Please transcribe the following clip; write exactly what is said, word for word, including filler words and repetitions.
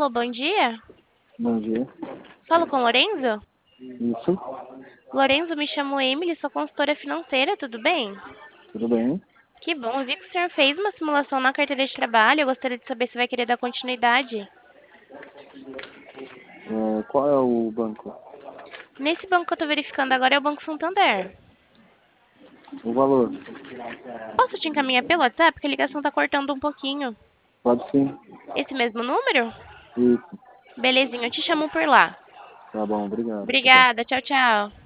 Alô, bom dia. Bom dia. Falo com o Lorenzo? Isso, Lorenzo, me chamo Emily, sou consultora financeira, tudo bem? tudo bem? Que bom, eu vi que o senhor fez uma simulação na carteira de trabalho, eu gostaria de saber se vai querer dar continuidade. É, qual é o banco? Nesse banco que eu estou verificando agora é o Banco Santander. O valor? Posso te encaminhar pelo WhatsApp, porque a ligação está cortando um pouquinho. Pode sim. Esse mesmo número? Isso. Belezinha, eu te chamo por lá. Tá bom, obrigado. Tchau, tchau. Obrigada, tchau, tchau.